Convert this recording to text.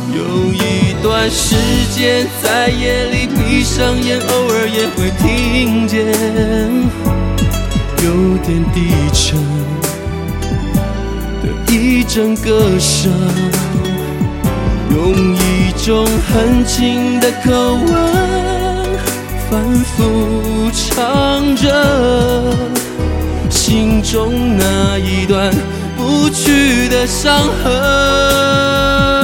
有一段时间，在夜里闭上眼，偶尔也会听见有点低沉的一阵歌声，用一种很轻的口吻反复唱着心中那一段不去的伤痕。